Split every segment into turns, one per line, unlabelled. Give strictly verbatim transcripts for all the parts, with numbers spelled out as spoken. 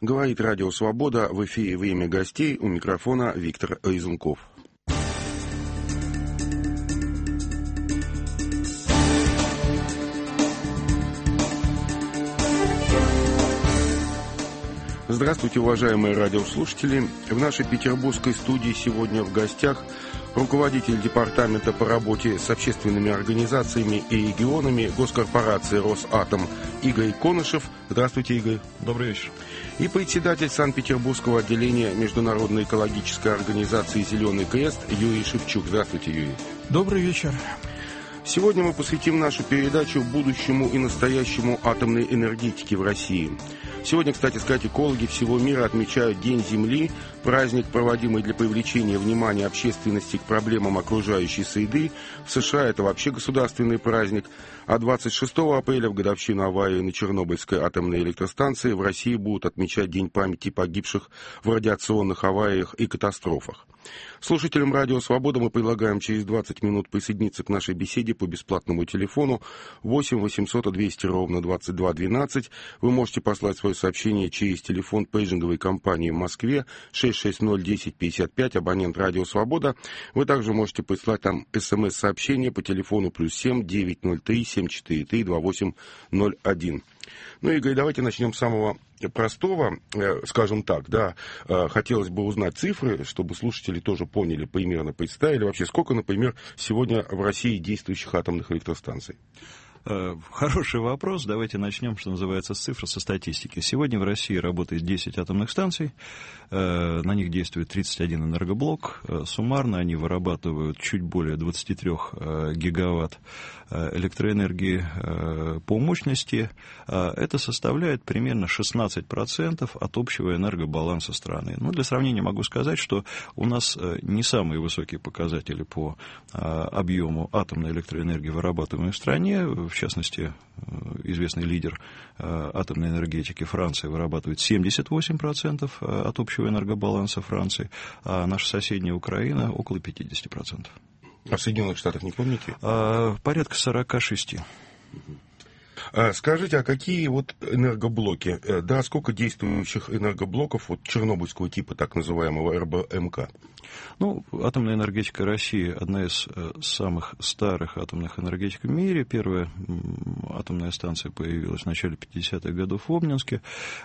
Говорит Радио Свобода, в эфире «Время гостей», у микрофона Виктор Изунков. Здравствуйте, уважаемые радиослушатели. В нашей петербургской студии сегодня в гостях руководитель департамента по работе с общественными организациями и регионами госкорпорации «Росатом» Игорь Конышев. Здравствуйте, Игорь.
Добрый вечер.
И председатель Санкт-Петербургского отделения Международной экологической организации «Зеленый крест» Юрий Шевчук. Здравствуйте, Юрий.
Добрый вечер.
Сегодня мы посвятим нашу передачу будущему и настоящему атомной энергетики в России. Сегодня, кстати сказать, экологи всего мира отмечают День Земли, праздник, проводимый для привлечения внимания общественности к проблемам окружающей среды. В США это вообще государственный праздник. А двадцать шестого апреля, в годовщину аварии на Чернобыльской атомной электростанции, в России будут отмечать День памяти погибших в радиационных авариях и катастрофах. Слушателям Радио Свобода мы предлагаем через двадцать минут присоединиться к нашей беседе по бесплатному телефону восемь восемьсот двести ровно двадцать два двенадцать. Вы можете послать свое сообщение через телефон пейджинговой компании в Москве шесть шесть ноль десять пятьдесят пять, абонент Радио Свобода. Вы также можете прислать там смс-сообщение по телефону плюс семь девятьсот три семь четыре три два восемь ноль один. Ну, Игорь, давайте начнем с самого простого, скажем так, да, хотелось бы узнать цифры, чтобы слушатели тоже поняли, примерно представили вообще, сколько, например, сегодня в России действующих атомных электростанций.
Хороший вопрос. Давайте начнем, что называется, с цифр, со статистики. Сегодня в России работает десять атомных станций, на них действует тридцать один энергоблок. Суммарно они вырабатывают чуть более двадцать три гигаватт электроэнергии по мощности. Это составляет примерно шестнадцать процентов от общего энергобаланса страны. Ну, для сравнения могу сказать, что у нас не самые высокие показатели по объему атомной электроэнергии, вырабатываемой в стране. В частности, известный лидер атомной энергетики Франции вырабатывает семьдесят восемь процентов от общего энергобаланса Франции, а наша соседняя Украина около пятьдесят процентов.
А в Соединенных Штатах не помните?
Порядка сорок шесть.
Скажите, а какие вот энергоблоки, да, сколько действующих энергоблоков вот чернобыльского типа, так называемого эр бэ эм ка?
Ну, атомная энергетика России одна из самых старых атомных энергетик в мире. Первая атомная станция появилась в начале пятидесятых годов в Обнинске.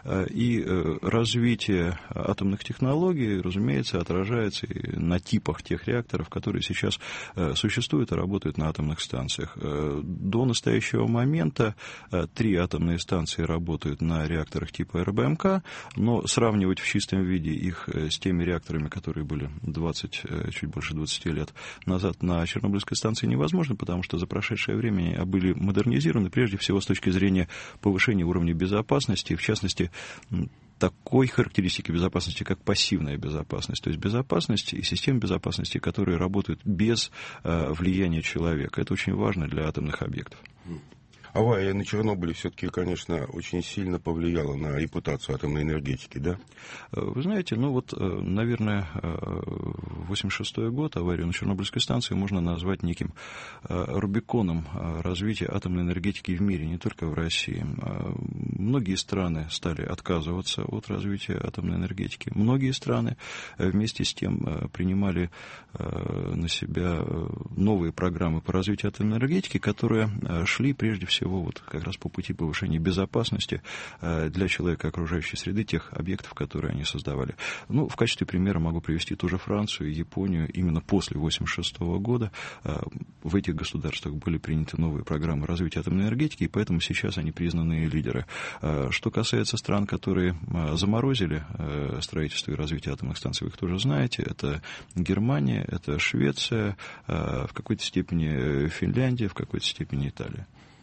И развитие атомных технологий, разумеется, отражается и на типах тех реакторов, которые сейчас существуют и работают на атомных станциях. До настоящего момента три атомные станции работают на реакторах типа эр бэ эм ка, но сравнивать в чистом виде их с теми реакторами, которые были двадцать, чуть больше двадцати лет назад на Чернобыльской станции, невозможно, потому что за прошедшее время они были модернизированы, прежде всего, с точки зрения повышения уровня безопасности, в частности, такой характеристики безопасности, как пассивная безопасность, то есть безопасность и системы безопасности, которые работают без влияния человека. Это очень важно для атомных объектов.
Авария на Чернобыле все-таки, конечно, очень сильно повлияла на репутацию атомной энергетики, да?
Вы знаете, ну вот, наверное, восемьдесят шестой год, аварию на Чернобыльской станции можно назвать неким рубиконом развития атомной энергетики в мире, не только в России. Многие страны стали отказываться от развития атомной энергетики. Многие страны вместе с тем принимали на себя новые программы по развитию атомной энергетики, которые шли прежде всего всего вот как раз по пути повышения безопасности для человека и окружающей среды тех объектов, которые они создавали. Ну, в качестве примера могу привести ту же Францию и Японию. Именно после восемьдесят шестого года в этих государствах были приняты новые программы развития атомной энергетики, и поэтому сейчас они признанные лидеры. Что касается стран, которые заморозили строительство и развитие атомных станций, вы их тоже знаете, это Германия, это Швеция, в какой-то степени Финляндия, в какой-то степени Италия.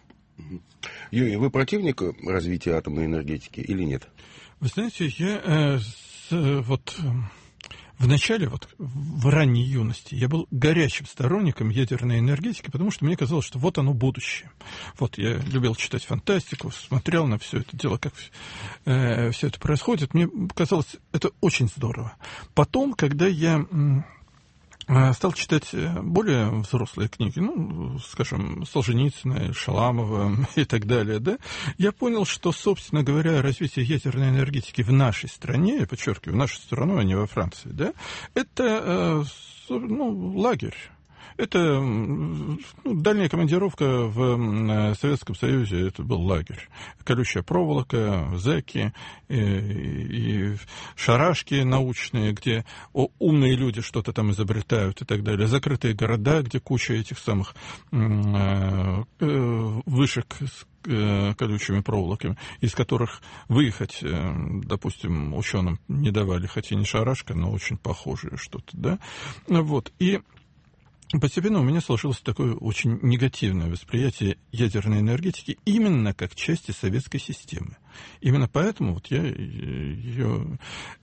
Юрий, вы противник развития атомной энергетики или нет?
Вы знаете, я э, с, вот в начале, вот в ранней юности, я был горячим сторонником ядерной энергетики, потому что мне казалось, что вот оно будущее. Вот я любил читать фантастику, смотрел на все это дело, как э, все это происходит. Мне казалось, это очень здорово. Потом, когда я стал читать более взрослые книги, ну, скажем, Солженицына, Шаламова и так далее, да, я понял, что, собственно говоря, развитие ядерной энергетики в нашей стране, я подчеркиваю, в нашу страну, а не во Франции, да, это, ну, лагерь. Это ну, дальняя командировка в Советском Союзе, это был лагерь. Колючая проволока, зэки и, и шарашки научные, где умные люди что-то там изобретают и так далее. Закрытые города, где куча этих самых вышек с колючими проволоками, из которых выехать, допустим, ученым не давали, хотя не шарашка, но очень похожее что-то, да. Вот. И постепенно у меня сложилось такое очень негативное восприятие ядерной энергетики именно как части советской системы. Именно поэтому вот я ее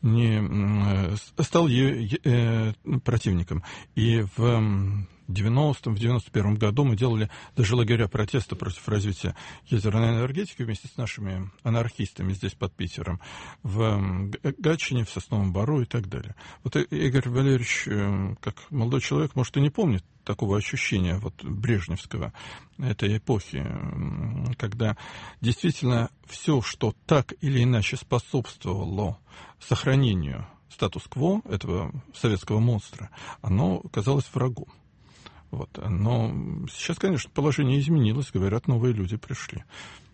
не стал ее противником. И в девяностом, в девяносто первом году мы делали даже лагеря протеста против развития ядерной энергетики вместе с нашими анархистами здесь под Питером, в Гатчине, в Сосновом Бору и так далее. Вот Игорь Валерьевич, как молодой человек, может, и не помнит такого ощущения вот брежневского этой эпохи, когда действительно все, что так или иначе способствовало сохранению статус-кво этого советского монстра, оно казалось врагом. Вот. Но сейчас, конечно, положение изменилось, говорят, новые люди пришли.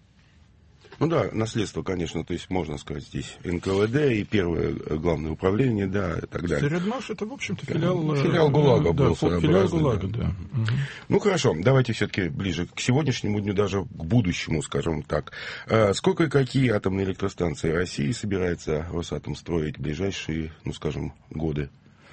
Ну да, наследство, конечно, то есть можно сказать здесь эн ка вэ дэ и первое главное управление, да, и так далее.
Средмаш — это, в общем-то, филиал...
Филиал ГУЛАГа был.
Да, филиал ГУЛАГа, да.
Угу. Ну хорошо, давайте все-таки ближе к сегодняшнему дню, даже к будущему, скажем так. Сколько и какие атомные электростанции России собирается Росатом строить в ближайшие, ну скажем, годы?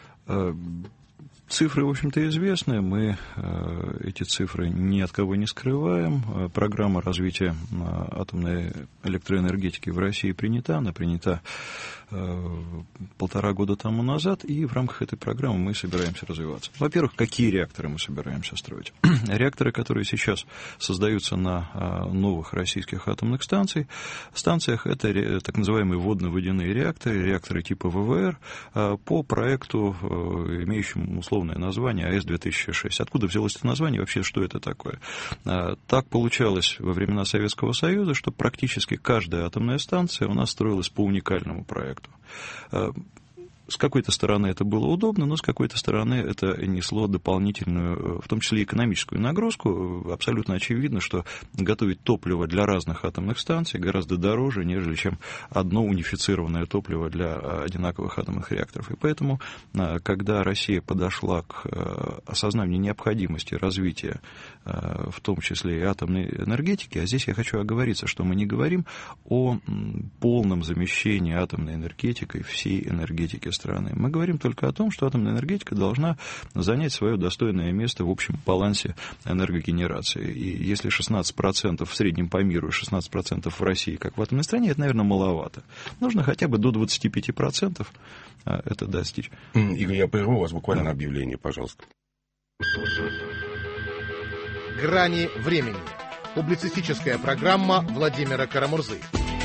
Цифры, в общем-то, известны, мы э, эти цифры ни от кого не скрываем. Программа развития э, атомной электроэнергетики в России принята, она принята э, полтора года тому назад, и в рамках этой программы мы собираемся развиваться. Во-первых, какие реакторы мы собираемся строить? Реакторы, которые сейчас создаются на э, новых российских атомных станциях, станциях, это ре, так называемые водно-водяные реакторы, реакторы типа вэ вэ эр, э, по проекту, э, имеющему условно название а эс две тысячи шесть. Откуда взялось это название? Вообще, что это такое? Так получалось во времена Советского Союза, что практически каждая атомная станция у нас строилась по уникальному проекту. С какой-то стороны это было удобно, но с какой-то стороны это несло дополнительную, в том числе экономическую нагрузку. Абсолютно очевидно, что готовить топливо для разных атомных станций гораздо дороже, нежели чем одно унифицированное топливо для одинаковых атомных реакторов. И поэтому, когда Россия подошла к осознанию необходимости развития, в том числе и атомной энергетики, а здесь я хочу оговориться, что мы не говорим о полном замещении атомной энергетикой всей энергетики страны. Мы говорим только о том, что атомная энергетика должна занять свое достойное место в общем балансе энергогенерации. И если шестнадцать процентов в среднем по миру и шестнадцать процентов в России, как в атомной стране, это, наверное, маловато. Нужно хотя бы до двадцать пять процентов это достичь.
Игорь, я прерву вас буквально на объявление, пожалуйста.
«Грани времени». Публицистическая программа Владимира Карамурзы.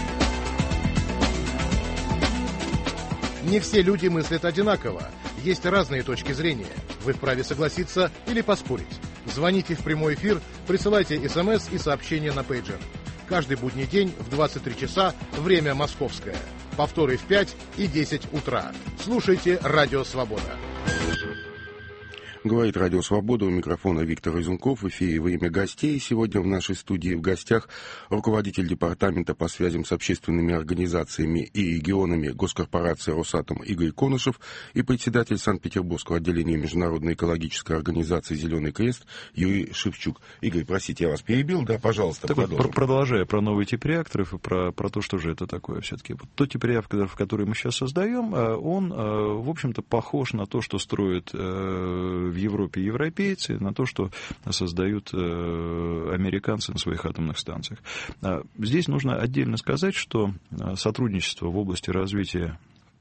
Не все люди мыслят одинаково. Есть разные точки зрения. Вы вправе согласиться или поспорить. Звоните в прямой эфир, присылайте смс и сообщения на пейджер. Каждый будний день в двадцать три часа, время московское. Повторы в пять и десять утра. Слушайте «Радио Свобода».
Говорит «Радио Свобода», у микрофона Виктор Изунков, в эфире «Время гостей». Сегодня в нашей студии в гостях руководитель департамента по связям с общественными организациями и регионами госкорпорации «Росатом» Игорь Конышев и председатель Санкт-Петербургского отделения Международной экологической организации «Зеленый крест» Юрий Шевчук. Игорь, простите, я вас перебил, да, пожалуйста,
так
продолжим.
Вот, продолжая про новый тип реакторов и про, про то, что же это такое все-таки. Вот тот тип реакторов, который мы сейчас создаем, он, в общем-то, похож на то, что строят в Европе европейцы, на то, что создают американцы на своих атомных станциях. Здесь нужно отдельно сказать, что сотрудничество в области развития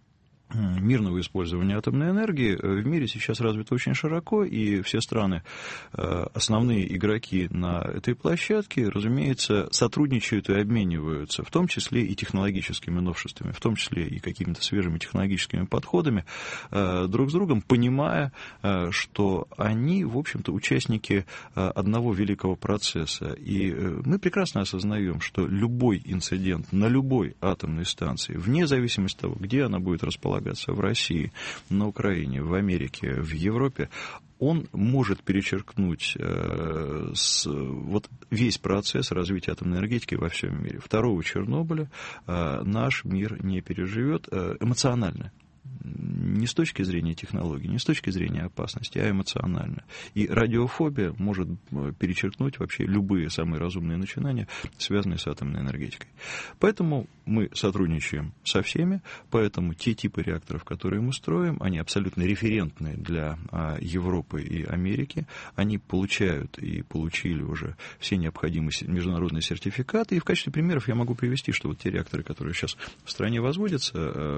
мирного использования атомной энергии в мире сейчас развито очень широко, и все страны, основные игроки на этой площадке, разумеется, сотрудничают и обмениваются, в том числе и технологическими новшествами, в том числе и какими-то свежими технологическими подходами друг с другом, понимая, что они, в общем-то, участники одного великого процесса. И мы прекрасно осознаем, что любой инцидент на любой атомной станции, вне зависимости от того, где она будет располагаться, в России, на Украине, в Америке, в Европе, он может перечеркнуть э, с, вот весь процесс развития атомной энергетики во всем мире. Второго Чернобыля э, наш мир не переживет э, эмоционально. Не с точки зрения технологий, не с точки зрения опасности, а эмоционально. И радиофобия может перечеркнуть вообще любые самые разумные начинания, связанные с атомной энергетикой. Поэтому мы сотрудничаем со всеми, поэтому те типы реакторов, которые мы строим, они абсолютно референтные для Европы и Америки. Они получают и получили уже все необходимые международные сертификаты. И в качестве примеров я могу привести, что вот те реакторы, которые сейчас в стране возводятся,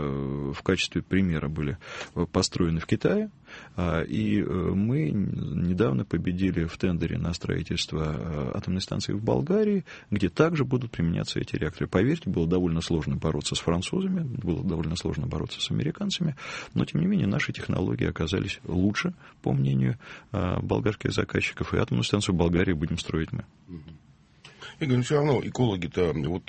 в качестве примера были построены в Китае, и мы недавно победили в тендере на строительство атомной станции в Болгарии, где также будут применяться эти реакторы. Поверьте, было довольно сложно бороться с французами, было довольно сложно бороться с американцами, но, тем не менее, наши технологии оказались лучше, по мнению болгарских заказчиков, и атомную станцию в Болгарии будем строить мы.
Игорь, но все равно экологи-то, вот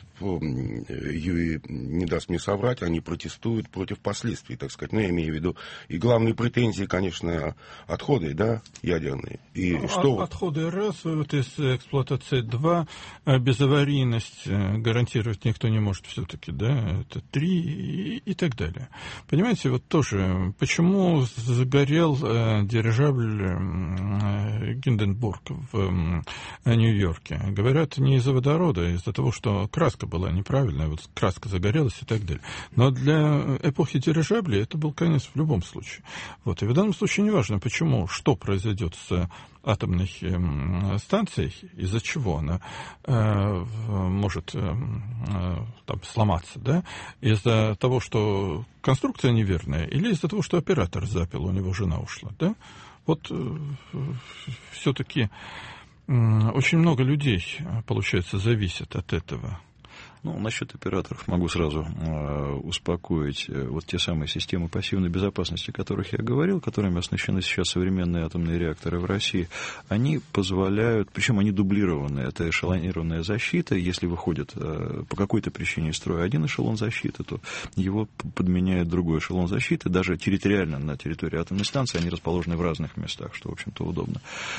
Юрий не даст мне соврать, они протестуют против последствий, так сказать. Ну, я имею в виду, и главные претензии, конечно, отходы, да, ядерные. И
ну,
что...
От, отходы раз, вот из эксплуатации два, безаварийность гарантировать никто не может все-таки, да, это три и, и так далее. Понимаете, вот тоже, почему загорел э, дирижабль э, Гинденбург в э, Нью-Йорке? Говорят, не из-за водорода, а из-за того, что краска была неправильная, вот краска загорелась и так далее. Но для эпохи дирижаблей это был конец в любом случае. Вот. И в данном случае неважно, почему, что произойдет с атомной станцией, из-за чего она э, может э, там, сломаться, да? Из-за того, что конструкция неверная, или из-за того, что оператор запил, у него жена ушла, да? Вот э, все-таки очень много людей, получается, зависит от этого.
Ну, насчет операторов могу сразу э, успокоить. Вот те самые системы пассивной безопасности, о которых я говорил, которыми оснащены сейчас современные атомные реакторы в России, они позволяют, причем они дублированы, это эшелонированная защита. Если выходит э, по какой-то причине из строя один эшелон защиты, то его подменяет другой эшелон защиты. Даже территориально на территории атомной станции они расположены в разных местах, что, в общем-то, удобно.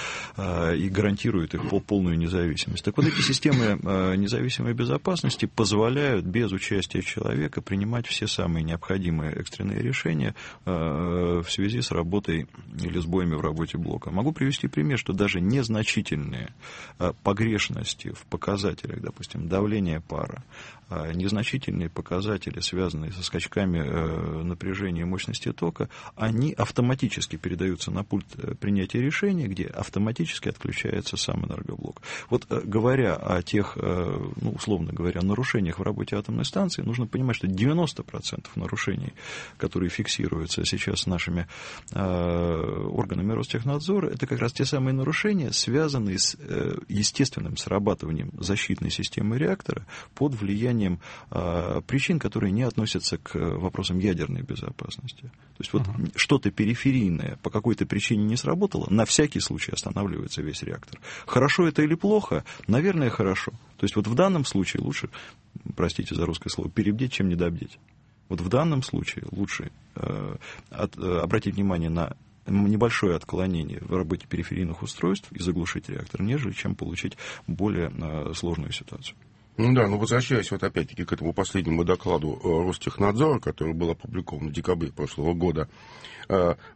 Э, и гарантирует их полную независимость. Так вот, эти системы э, независимой безопасности позволяют без участия человека принимать все самые необходимые экстренные решения э, в связи с работой или сбоями в работе блока. Могу привести пример, что даже незначительные э, погрешности в показателях, допустим, давления пара, э, незначительные показатели, связанные со скачками э, напряжения и мощности тока, они автоматически передаются на пульт принятия решения, где автоматически отключается сам энергоблок. Вот э, говоря о тех, э, ну, условно говоря, нарушениях в работе атомной станции, нужно понимать, что девяносто процентов нарушений, которые фиксируются сейчас нашими э, органами Ростехнадзора, это как раз те самые нарушения, связанные с э, естественным срабатыванием защитной системы реактора под влиянием э, причин, которые не относятся к вопросам ядерной безопасности. То есть вот uh-huh. что-то периферийное по какой-то причине не сработало, на всякий случай останавливается весь реактор. Хорошо это или плохо? Наверное, хорошо. То есть вот в данном случае лучше, простите за русское слово, перебдеть, чем недобдеть. Вот в данном случае лучше э, от, э, обратить внимание на небольшое отклонение в работе периферийных устройств и заглушить реактор, нежели чем получить более э, сложную ситуацию.
Ну да, но возвращаясь вот опять-таки к этому последнему докладу Ростехнадзора, который был опубликован в декабре прошлого года, вот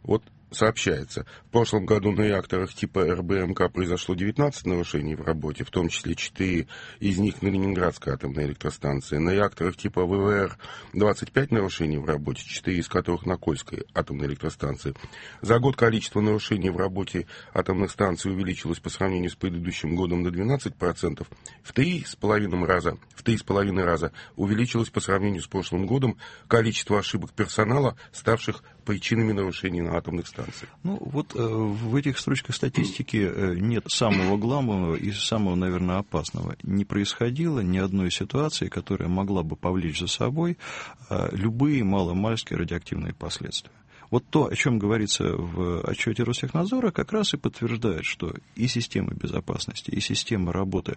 Сообщается, в прошлом году на реакторах типа эр бэ эм ка произошло девятнадцать нарушений в работе, в том числе четыре из них на Ленинградской атомной электростанции. На реакторах типа вэ вэ эр двадцать пять нарушений в работе, четыре из которых на Кольской атомной электростанции. За год количество нарушений в работе атомных станций увеличилось по сравнению с предыдущим годом на двенадцать процентов. В три с половиной раза, в три с половиной раза увеличилось по сравнению с прошлым годом количество ошибок персонала, ставших причинами нарушений на атомных станциях.
Ну, вот э, в этих строчках статистики э, нет самого главного и самого, наверное, опасного. Не происходило ни одной ситуации, которая могла бы повлечь за собой э, любые маломальские радиоактивные последствия. Вот то, о чем говорится в отчете Ростехнадзора, как раз и подтверждает, что и система безопасности, и система работы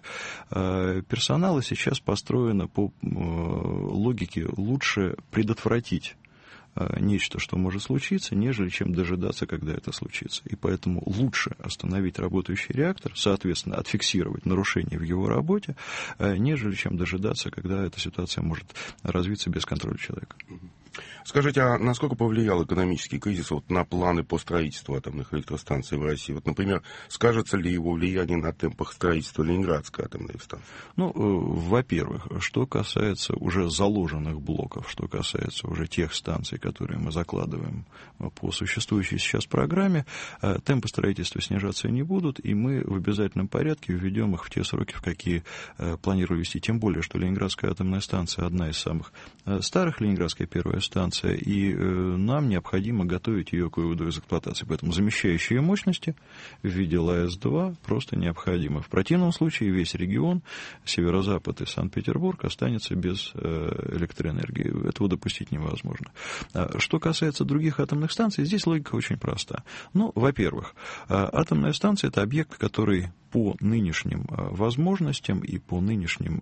э, персонала сейчас построена по э, логике лучше предотвратить нечто, что может случиться, нежели чем дожидаться, когда это случится. И поэтому лучше остановить работающий реактор, соответственно, отфиксировать нарушения в его работе, нежели чем дожидаться, когда эта ситуация может развиться без контроля человека.
Скажите, а насколько повлиял экономический кризис вот на планы по строительству атомных электростанций в России? Вот, например, скажется ли его влияние на темпах строительства Ленинградской атомной электростанции?
Ну, во-первых, что касается уже заложенных блоков, что касается уже тех станций, которые мы закладываем по существующей сейчас программе, темпы строительства снижаться не будут, и мы в обязательном порядке введем их в те сроки, в какие планировали ввести. Тем более, что Ленинградская атомная станция одна из самых старых, Ленинградская первая станция, и нам необходимо готовить ее к выводу из эксплуатации. Поэтому замещающие мощности в виде эл а эс два просто необходимы. В противном случае весь регион, северо-запад и Санкт-Петербург, останется без электроэнергии. Этого допустить невозможно. Что касается других атомных станций, здесь логика очень проста. Ну, во-первых, атомная станция – это объект, который по нынешним возможностям и по нынешним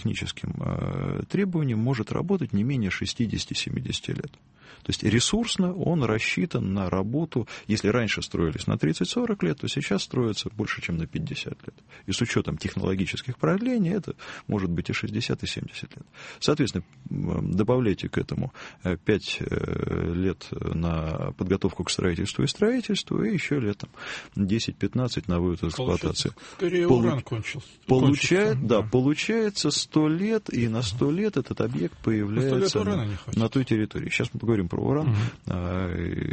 техническим требованиям может работать не менее шестьдесят-семьдесят лет. То есть ресурсно он рассчитан на работу, если раньше строились на тридцать-сорок лет, то сейчас строятся больше, чем на пятьдесят лет. И с учетом технологических продлений это может быть и шестьдесят, и семьдесят лет. Соответственно, добавляйте к этому пять лет на подготовку к строительству и строительству, и еще летом десять-пятнадцать на вывод из эксплуатации.
Скорее
Полу...
уран кончился.
Получает,
кончился.
да, получается сто лет, и на сто лет этот объект появляется на, на той территории. Сейчас мы поговорим про уран, угу. а,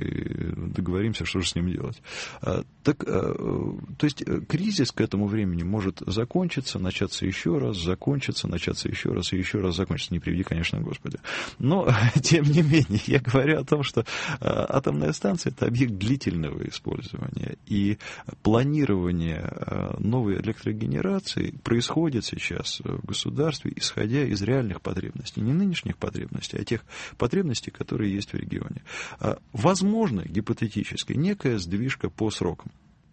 и договоримся, что же с ним делать. А, так, а, то есть кризис к этому времени может закончиться, начаться еще раз, закончиться, начаться еще раз и еще раз закончиться. Не приведи, конечно, Господи. Но, тем не менее, я говорю о том, что а, атомная станция – это объект длительного использования, и планирование а, новой электрогенерации происходит сейчас в государстве, исходя из реальных потребностей, не нынешних потребностей, а тех потребностей, которые есть в регионе. Возможно, гипотетически, некая сдвижка по срокам.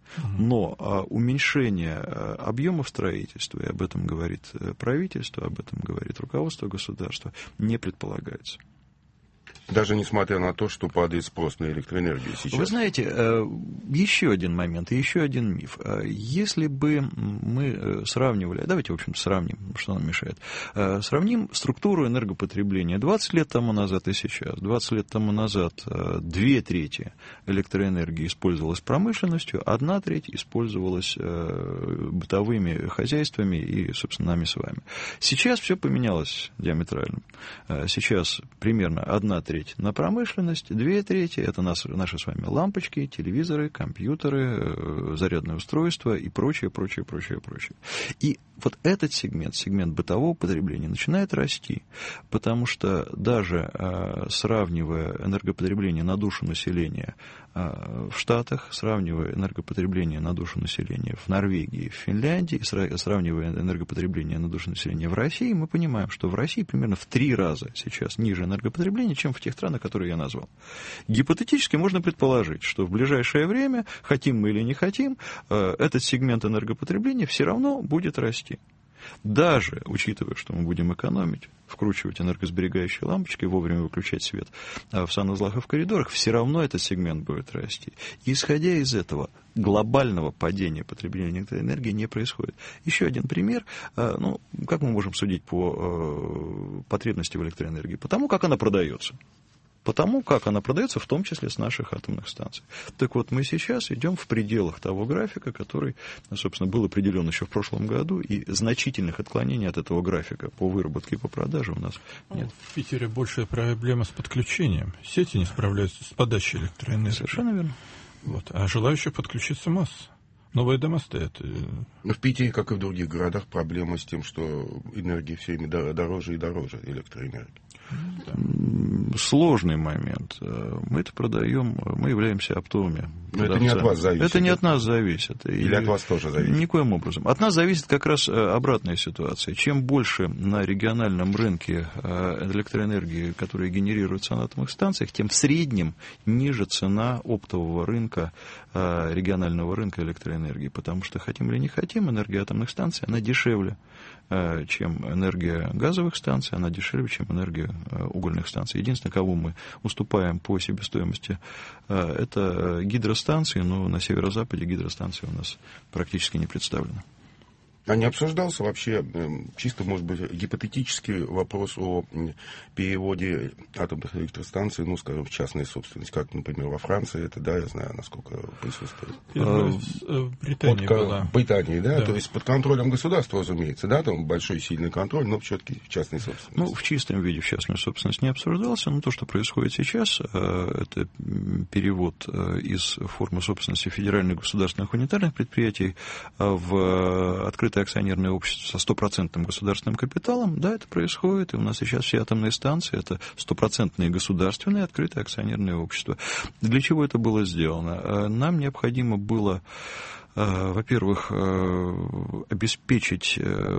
Но уменьшение объемов строительства, и об этом говорит правительство, об этом говорит руководство государства, не предполагается.
Даже несмотря на то, что падает спрос на электроэнергию сейчас.
Вы знаете, еще один момент, еще один миф. Если бы мы сравнивали, давайте, в общем, сравним, что нам мешает. Сравним структуру энергопотребления двадцать лет тому назад и сейчас. двадцать лет тому назад две трети электроэнергии использовалась промышленностью, одна треть использовалась бытовыми хозяйствами и, собственно, нами с вами. Сейчас все поменялось диаметрально. Сейчас примерно одна треть на промышленность, две трети – это нас, наши с вами лампочки, телевизоры, компьютеры, зарядные устройства и прочее, прочее, прочее, прочее. И вот этот сегмент, сегмент бытового потребления начинает расти, потому что даже э, сравнивая энергопотребление на душу населения э, в Штатах, сравнивая энергопотребление на душу населения в Норвегии, в Финляндии, сравнивая энергопотребление на душу населения в России, мы понимаем, что в России примерно в три раза сейчас ниже энергопотребление, чем в тех странах, которые я назвал. Гипотетически можно предположить, что в ближайшее время, хотим мы или не хотим, э, этот сегмент энергопотребления все равно будет расти. Даже учитывая, что мы будем экономить, вкручивать энергосберегающие лампочки, вовремя выключать свет в санузлах и в коридорах, все равно этот сегмент будет расти. И исходя из этого, глобального падения потребления электроэнергии не происходит. Еще один пример. Ну, как мы можем судить по потребности в электроэнергии? Потому как она продается. потому как она продается, в том числе с наших атомных станций. Так вот, мы сейчас идем в пределах того графика, который, собственно, был определен еще в прошлом году, и значительных отклонений от этого графика по выработке и по продаже у нас нет.
В Питере большая проблема с подключением. Сети не справляются с подачей электроэнергии.
Совершенно верно.
Вот. А желающих подключиться масса. Новые дома стоят.
Но в Питере, как и в других городах, проблема с тем, что энергия все время дороже и дороже, электроэнергия.
Да. Сложный момент. Мы это продаем, мы являемся оптовыми.
Но это не от вас зависит.
Это не от нас зависит.
Или от вас тоже зависит?
Никоим образом. От нас зависит как раз обратная ситуация. Чем больше на региональном рынке электроэнергии, которая генерируется на атомных станциях, тем в среднем ниже цена оптового рынка, регионального рынка электроэнергии. Потому что, хотим или не хотим, энергия атомных станций, она дешевле, чем энергия газовых станций, она дешевле, чем энергия угольных станций. Единственное, кого мы уступаем по себестоимости, это гидростанции, но на северо-западе гидростанции у нас практически не представлены.
А не обсуждался вообще, чисто, может быть, гипотетический вопрос о переводе атомных электростанций, ну, скажем, в частную собственность, как, например, во Франции, это, да, я знаю, насколько присутствует.
Первая в Британии
под,
была.
В Британии, да?
да,
то есть под контролем государства, разумеется, да, там большой сильный контроль, но все-таки в частной собственности.
Ну, в чистом виде в частную собственность не обсуждался, но то, что происходит сейчас, это перевод из формы собственности федеральных государственных унитарных предприятий в открытое акционерное общество со стопроцентным государственным капиталом, да, это происходит, и у нас сейчас все атомные станции, это стопроцентные государственные открытые акционерные общества. Для чего это было сделано? Нам необходимо было, во-первых, обеспечить,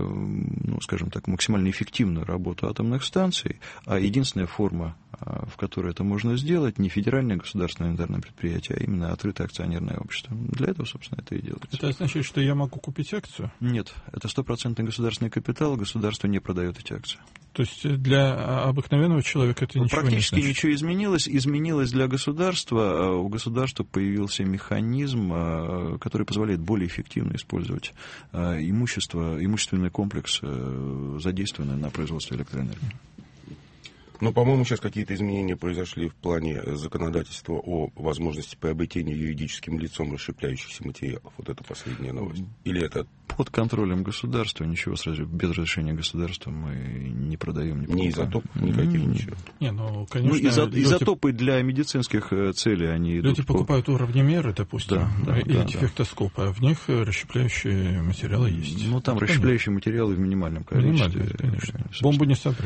ну, скажем так, максимально эффективную работу атомных станций, а единственная форма, в которой это можно сделать, не федеральное государственное унитарное предприятие, а именно открытое акционерное общество. Для этого, собственно, это и делается.
Это означает, что я могу купить акцию?
Нет, это стопроцентный государственный капитал, государство не продает эти акции.
То есть для обыкновенного человека это ничего не значит?
Практически ничего изменилось. Изменилось для государства. У государства появился механизм, который позволяет более эффективно использовать имущество, имущественный комплекс, задействованный на производстве электроэнергии.
Но, по-моему, сейчас какие-то изменения произошли в плане законодательства о возможности приобретения юридическим лицом расщепляющихся материалов. Вот это последняя новость. Или это...
Под контролем государства, ничего сразу, без разрешения государства мы не продаем. Не
Ни изотоп, никаких, ничего.
Не, ну, конечно,
ну, изо,
люди...
изотопы для медицинских целей, они идут...
Люди покупают по... уровнемеры, допустим,
да, да,
или
да,
дефектоскопы, да. А в них расщепляющие материалы есть.
Ну, там конечно. Расщепляющие материалы в минимальном количестве.
Минимальном, конечно. Бомбу не собрать.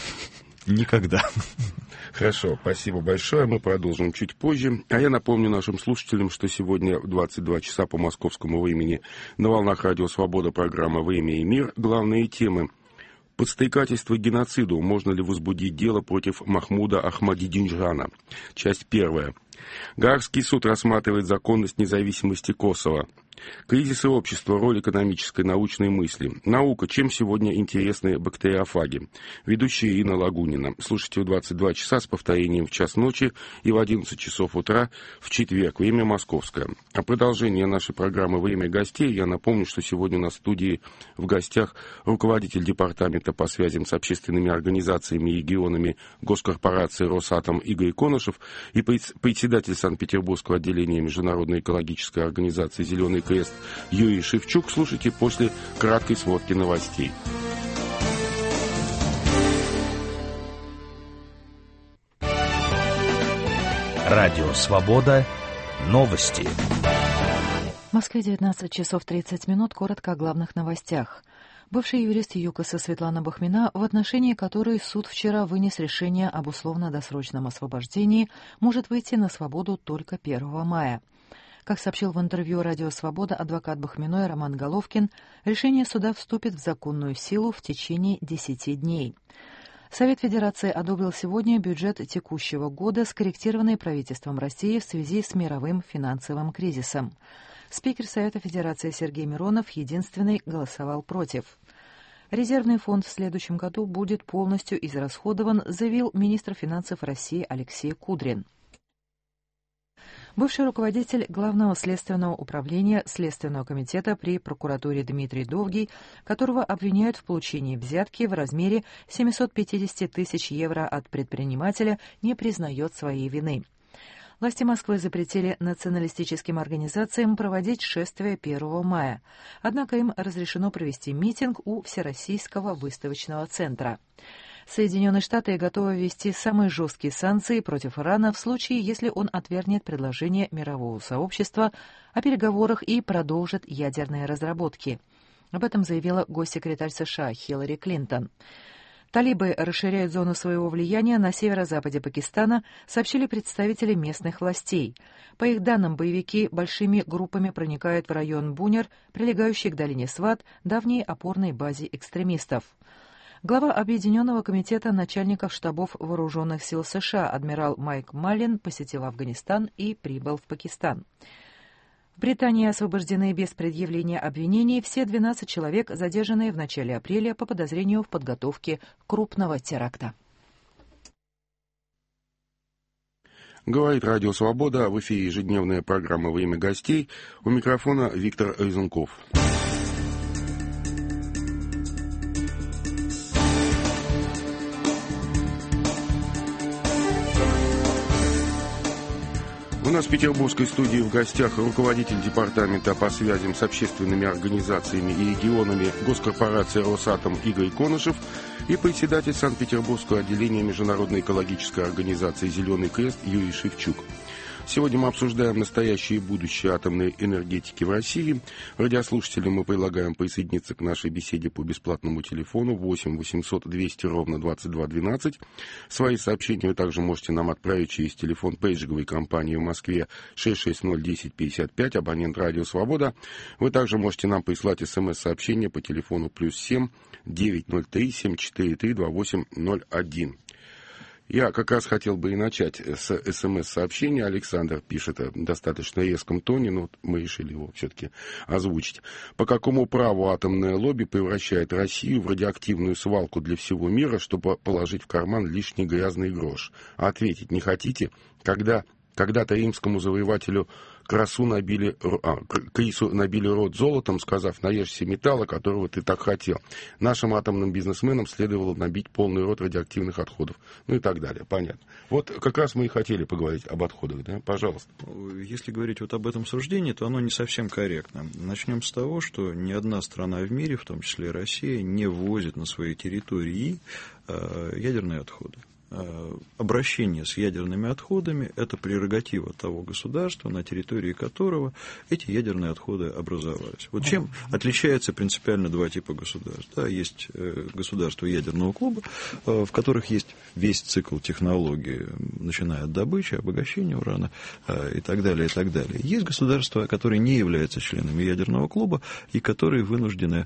Никогда.
Хорошо, спасибо большое. Мы продолжим чуть позже. А я напомню нашим слушателям, что сегодня в двадцать два часа по московскому времени на волнах Радио Свобода программа «Время и мир». Главные темы. Подстрекательство к геноциду. Можно ли возбудить дело против Махмуда Ахмадинеджана? Часть первая. Гаагский суд рассматривает законность независимости Косово. Кризисы общества, роль экономической, научной мысли. Наука. Чем сегодня интересны бактериофаги? Ведущая Ирина Лагунина. Слушайте в двадцать два часа с повторением в час ночи и в одиннадцать часов утра в четверг. Время московское. А продолжение нашей программы «Время гостей». Я напомню, что сегодня на студии в гостях руководитель департамента по связям с общественными организациями и регионами госкорпорации «Росатом» Игорь Конышев и председатель Санкт-Петербургского отделения Международной экологической организации «Зеленый крест» Юрий Шевчук. Слушайте после краткой сводки новостей.
Радио «Свобода». Новости.
В Москве девятнадцать часов тридцать минут. Коротко о главных новостях. Бывший юрист ЮКОСа Светлана Бахмина, в отношении которой суд вчера вынес решение об условно-досрочном освобождении, может выйти на свободу только первого мая. Как сообщил в интервью «Радио Свобода» адвокат Бахминой Роман Головкин, решение суда вступит в законную силу в течение десяти дней. Совет Федерации одобрил сегодня бюджет текущего года, скорректированный правительством России в связи с мировым финансовым кризисом. Спикер Совета Федерации Сергей Миронов единственный голосовал против. Резервный фонд в следующем году будет полностью израсходован, заявил министр финансов России Алексей Кудрин. Бывший руководитель Главного следственного управления Следственного комитета при прокуратуре Дмитрий Довгий, которого обвиняют в получении взятки в размере семьсот пятьдесят тысяч евро от предпринимателя, не признает своей вины. Власти Москвы запретили националистическим организациям проводить шествие первого мая, однако им разрешено провести митинг у Всероссийского выставочного центра. Соединенные Штаты готовы ввести самые жесткие санкции против Ирана в случае, если он отвергнет предложение мирового сообщества о переговорах и продолжит ядерные разработки. Об этом заявила госсекретарь США Хиллари Клинтон. Талибы расширяют зону своего влияния на северо-западе Пакистана, сообщили представители местных властей. По их данным, боевики большими группами проникают в район Бунер, прилегающий к долине Сват, давней опорной базе экстремистов. Глава Объединенного комитета начальников штабов вооруженных сил США адмирал Майк Маллин посетил Афганистан и прибыл в Пакистан. В Британии освобождены без предъявления обвинений все двенадцать человек, задержанные в начале апреля по подозрению в подготовке крупного теракта.
Говорит Радио Свобода. В эфире ежедневная программа «Время гостей». У микрофона Виктор Резунков. У нас в петербургской студии в гостях руководитель департамента по связям с общественными организациями и регионами госкорпорации «Росатом» Игорь Конышев и председатель Санкт-Петербургского отделения Международной экологической организации «Зеленый крест» Юрий Шевчук. Сегодня мы обсуждаем настоящее и будущее атомной энергетики в России. Радиослушателям мы предлагаем присоединиться к нашей беседе по бесплатному телефону восемь восемьсот двести ровно двадцать два двенадцать. Свои сообщения вы также можете нам отправить через телефон пейджинговой компании в Москве шесть шесть ноль десять пятьдесят пять, абонент Радио Свобода. Вы также можете нам прислать смс-сообщение по телефону плюс семь девятьсот три семь четыре три два восемь ноль один. Я как раз хотел бы и начать с СМС-сообщения. Александр пишет в достаточно резком тоне, но мы решили его все-таки озвучить. По какому праву атомное лобби превращает Россию в радиоактивную свалку для всего мира, чтобы положить в карман лишний грязный грош? А ответить не хотите? Когда когда-то римскому завоевателю красу набили, а, крису набили рот золотом, сказав: наешься металла, которого ты так хотел. Нашим атомным бизнесменам следовало набить полный рот радиоактивных отходов. Ну и так далее. Понятно. Вот как раз мы и хотели поговорить об отходах. Да? Пожалуйста.
Если говорить вот об этом суждении, то оно не совсем корректно. Начнем с того, что ни одна страна в мире, в том числе и Россия, не ввозит на своей территории ядерные отходы. Обращение с ядерными отходами – это прерогатива того государства, на территории которого эти ядерные отходы образовались. Вот чем отличаются принципиально два типа государств. Да, есть государства ядерного клуба, в которых есть весь цикл технологий, начиная от добычи, обогащения урана и так далее, и так далее. Есть государства, которые не являются членами ядерного клуба и которые вынуждены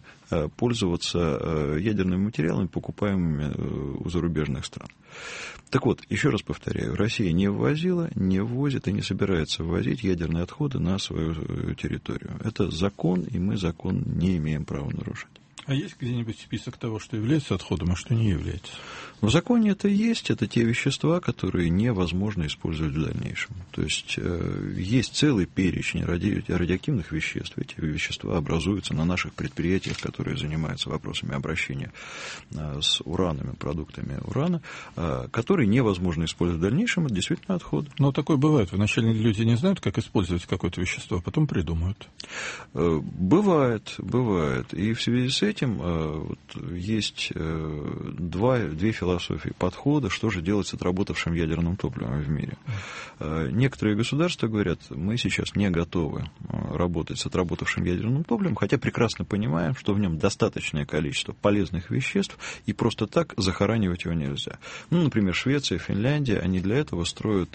пользоваться ядерными материалами, покупаемыми у зарубежных стран. Так вот, еще раз повторяю, Россия не ввозила, не ввозит и не собирается ввозить ядерные отходы на свою территорию. Это закон, и мы закон не имеем права нарушать.
А есть где-нибудь список того, что является отходом, а что не является?
В законе это есть, это те вещества, которые невозможно использовать в дальнейшем. То есть э, есть целый перечень ради, радиоактивных веществ. Эти вещества образуются на наших предприятиях, которые занимаются вопросами обращения э, с уранами, продуктами урана, э, которые невозможно использовать в дальнейшем, это действительно отходы.
Но такое бывает. Вначале люди не знают, как использовать какое-то вещество, а потом придумают.
Э, бывает, бывает. И в связи с этим э, вот, есть э, два, две философии. философии подхода, что же делать с отработавшим ядерным топливом в мире. Некоторые государства говорят, мы сейчас не готовы работать с отработавшим ядерным топливом, хотя прекрасно понимаем, что в нем достаточное количество полезных веществ, и просто так захоранивать его нельзя. Ну, например, Швеция, Финляндия, они для этого строят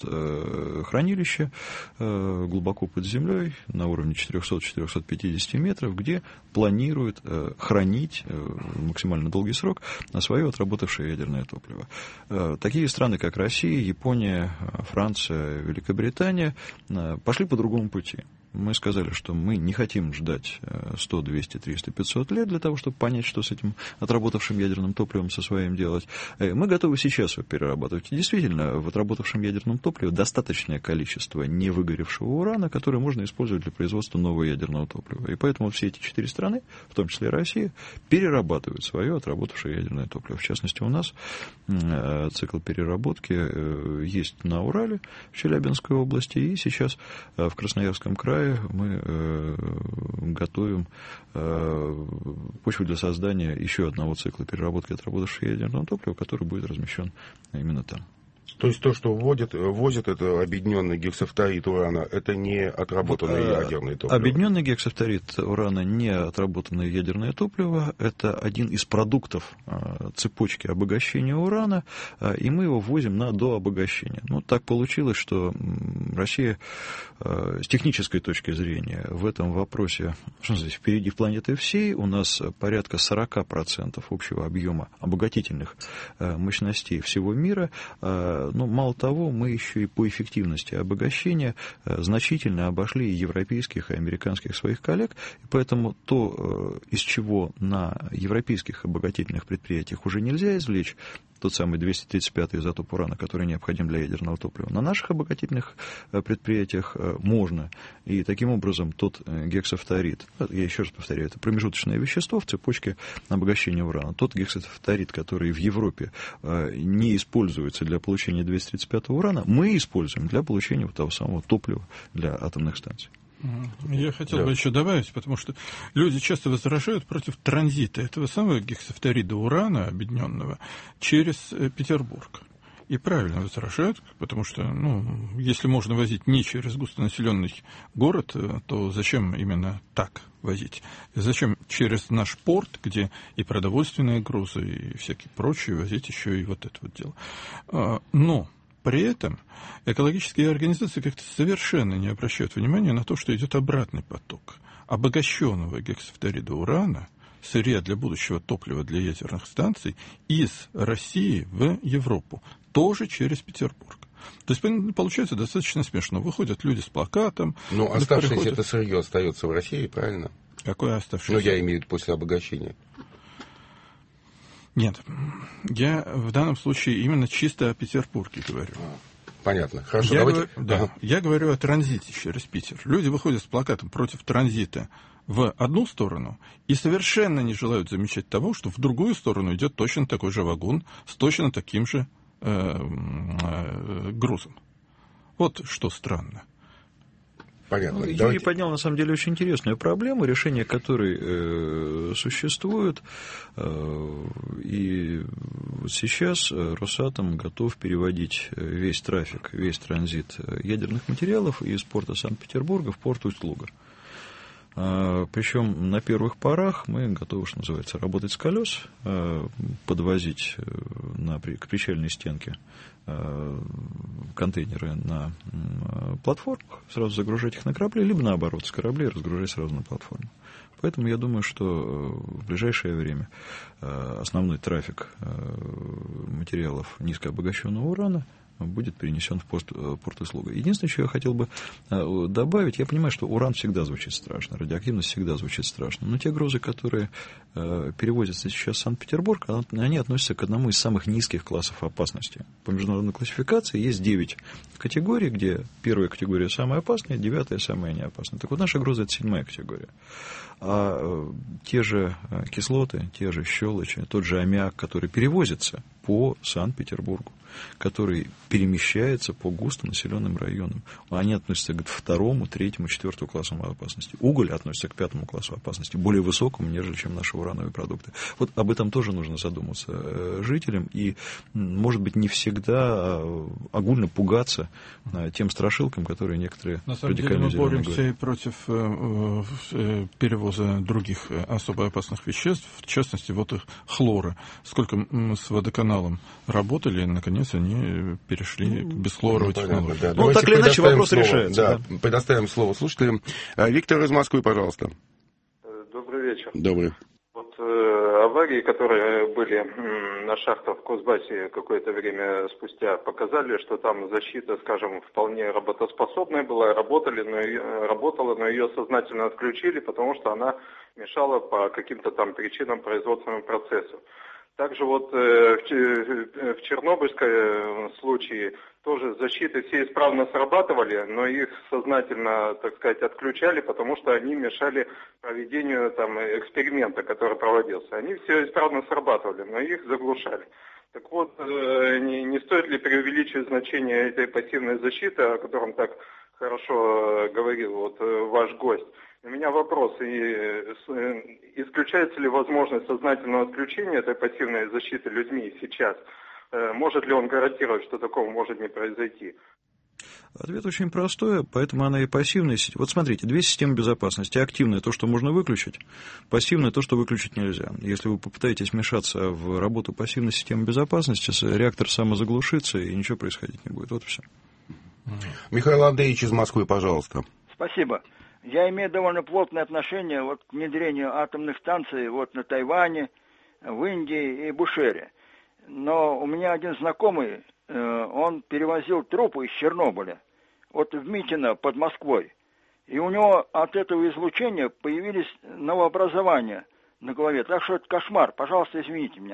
хранилища глубоко под землей на уровне четыреста - четыреста пятьдесят метров, где планируют хранить максимально долгий срок на свое отработавшее ядерное топливо. Такие страны, как Россия, Япония, Франция, Великобритания пошли по другому пути. Мы сказали, что мы не хотим ждать сто, двести, триста, пятьсот лет для того, чтобы понять, что с этим отработавшим ядерным топливом со своим делать. Мы готовы сейчас его перерабатывать. И действительно, в отработавшем ядерном топливе достаточное количество невыгоревшего урана, который можно использовать для производства нового ядерного топлива. И поэтому все эти четыре страны, в том числе и Россия, перерабатывают свое отработавшее ядерное топливо. В частности, у нас цикл переработки есть на Урале, в Челябинской области, и сейчас в Красноярском крае мы готовим почву для создания еще одного цикла переработки отработавшего ядерного топлива, который будет размещен именно там.
То есть то, что вводят, возят, это объединенный гексафторид урана, это не отработанное вот, ядерное топливо?
Объединенный гексафторид урана не отработанное ядерное топливо, это один из продуктов цепочки обогащения урана, и мы его ввозим на дообогащение. Ну, так получилось, что Россия с технической точки зрения в этом вопросе, что здесь, впереди планеты всей, у нас порядка сорок процентов общего объема обогатительных мощностей всего мира. Но мало того, мы еще и по эффективности обогащения значительно обошли и европейских, и американских своих коллег, и поэтому то, из чего на европейских обогатительных предприятиях уже нельзя извлечь, тот самый двести тридцать пятый изотоп урана, который необходим для ядерного топлива, на наших обогатительных предприятиях можно. И таким образом тот гексафторид, я еще раз повторяю, это промежуточное вещество в цепочке обогащения урана, тот гексафторид, который в Европе не используется для получения двести тридцать пятого урана, мы используем для получения вот того самого топлива для атомных станций.
Я хотел
да.
бы еще добавить, потому что люди часто возражают против транзита этого самого гексафторида урана объединенного через Петербург. И правильно возражают, потому что, ну, если можно возить не через густонаселенный город, то зачем именно так возить? Зачем через наш порт, где и продовольственные грузы, и всякие прочие, возить еще и вот это вот дело? Но при этом экологические организации как-то совершенно не обращают внимания на то, что идет обратный поток обогащенного гексафторида урана, сырья для будущего топлива для ядерных станций, из России в Европу, тоже через Петербург. То есть получается достаточно смешно. Выходят люди с плакатом.
Ну, оставшееся приходят... это сырье остается в России, правильно?
Какое оставшееся?
Ну, я имею в виду после обогащения.
Нет, я в данном случае именно чисто о Петербурге говорю.
Понятно, хорошо.
Я,
давайте...
говорю, да, ага. я говорю о транзите через Питер. Люди выходят с плакатом против транзита в одну сторону и совершенно не желают замечать того, что в другую сторону идет точно такой же вагон с точно таким же э, э, грузом. Вот что странно.
Понятно.
Ну, Юрий
Давайте...
поднял, на самом деле, очень интересную проблему, решение которой э, существует. Э, и сейчас Росатом готов переводить весь трафик, весь транзит ядерных материалов из порта Санкт-Петербурга в порт Усть-Луга. Э, причем на первых порах мы готовы, что называется, работать с колес, э, подвозить на, к причальной стенке контейнеры на платформах, сразу загружать их на корабли, либо наоборот, с кораблей разгружать сразу на платформу. Поэтому я думаю, что в ближайшее время основной трафик материалов низкообогащенного урана будет перенесен в порт, порт Усть-Луга. Единственное, что я хотел бы добавить, я понимаю, что уран всегда звучит страшно, радиоактивность всегда звучит страшно, но те грузы, которые перевозятся сейчас в Санкт-Петербург, они относятся к одному из самых низких классов опасности. По международной классификации есть девять категорий, где первая категория самая опасная, девятая самая неопасная. Так вот, наши грузы – это седьмая категория. А те же кислоты, те же щелочи, тот же аммиак, который перевозится по Санкт-Петербургу, который перемещается по густонаселенным районам, они относятся к второму, третьему, четвертому классам опасности. Уголь относится к пятому классу опасности, более высокому, нежели чем наши урановые продукты. Вот об этом тоже нужно задуматься жителям, и, может быть, не всегда огульно пугаться тем страшилкам, которые некоторые радикальные зеленые говорят.
На самом деле мы боремся и против э, э, перевоза других особо опасных веществ, в частности, вот их хлора. Сколько мы с водоканалом работали, наконец они перешли к бесхлоровой ну, технологии.
Да.
Ну, так или иначе вопрос
слово,
решается.
Да,
Да.
Предоставим слово слушателям. Виктор из Москвы, пожалуйста.
Добрый вечер.
Добрый.
Вот э, аварии, которые были на шахтах в Кузбассе какое-то время спустя, показали, что там защита, скажем, вполне работоспособная была, работали, но, работала, но ее сознательно отключили, потому что она мешала по каким-то там причинам производственному процессу. Также вот э, в, в Чернобыльском случае тоже защиты все исправно срабатывали, но их сознательно, так сказать, отключали, потому что они мешали проведению там эксперимента, который проводился. Они все исправно срабатывали, но их заглушали. Так вот, э, не, не стоит ли преувеличивать значение этой пассивной защиты, о котором так хорошо говорил вот ваш гость? У меня вопрос, и исключается ли возможность сознательного отключения этой пассивной защиты людьми сейчас? Может ли он гарантировать, что такого может не произойти?
Ответ очень простой, поэтому она и пассивная. Вот смотрите, две системы безопасности. Активная – то, что можно выключить, пассивная – то, что выключить нельзя. Если вы попытаетесь вмешаться в работу пассивной системы безопасности, реактор самозаглушится, и ничего происходить не будет. Вот и все.
Михаил Андреевич из Москвы, пожалуйста.
Спасибо. Я имею довольно плотное отношение вот, к внедрению атомных станций вот, на Тайване, в Индии и Бушере. Но у меня один знакомый, э, он перевозил трупы из Чернобыля, вот в Митино под Москвой. И у него от этого излучения появились новообразования на голове. Так что это кошмар. Пожалуйста, извините меня.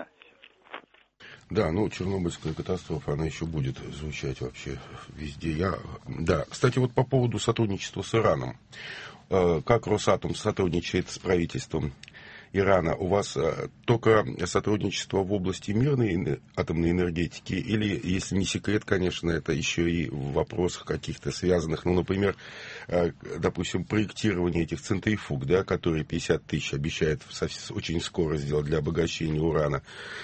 Да, ну, Чернобыльская катастрофа, она еще будет звучать вообще везде. Я... Да, кстати, вот по поводу сотрудничества с Ираном. Как Росатом сотрудничает с правительством Ирана? У вас только сотрудничество в области мирной атомной энергетики? Или, если не секрет, конечно, это еще и в вопросах каких-то связанных, ну, например, допустим, проектирование этих центрифуг, да, которые пятьдесят тысяч обещают очень скоро сделать для обогащения урана.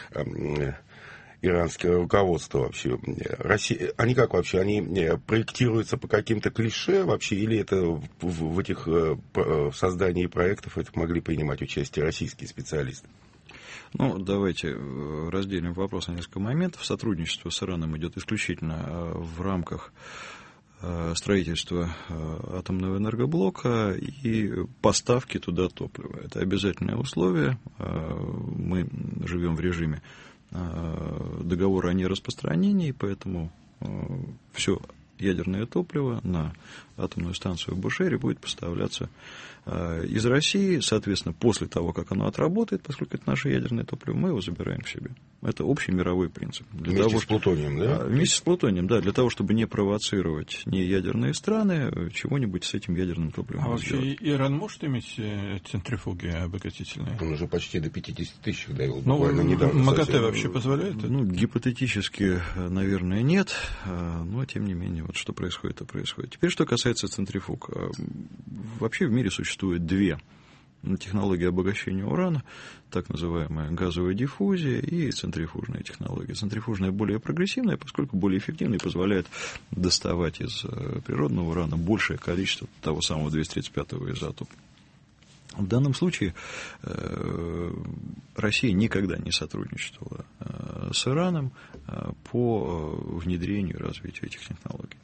Иранское руководство вообще. Россия, они как вообще? Они проектируются по каким-то клише вообще? Или это в, в этих в создании проектов этих могли принимать участие российские специалисты?
Ну, давайте разделим вопрос на несколько моментов. Сотрудничество с Ираном идет исключительно в рамках строительства атомного энергоблока и поставки туда топлива. Это обязательное условие. Мы живем в режиме договора о нераспространении, поэтому все ядерное топливо на атомную станцию в Бушере будет поставляться из России. Соответственно, после того, как оно отработает, поскольку это наше ядерное топливо, мы его забираем себе. Это общий мировой принцип. Для
вместе
того,
с плутонием, да?
Вместе с плутонием, да, для того, чтобы не провоцировать неядерные страны, чего-нибудь с этим ядерным топливом.
А вообще Иран может иметь центрифуги обогатительные?
Он уже почти до пятьдесят тысяч довел.
Ну, МАГАТЭ вообще позволяет это?
Ну, гипотетически, наверное, нет, но, тем не менее, вот что происходит, то происходит. Теперь, что касается центрифуг. Вообще в мире существует две технологии обогащения урана, так называемая газовая диффузия и центрифужная технология. Центрифужная более прогрессивная, поскольку более эффективная и позволяет доставать из природного урана большее количество того самого двести тридцать пятого изотопа. В данном случае Россия никогда не сотрудничала с Ираном по внедрению и развитию этих технологий.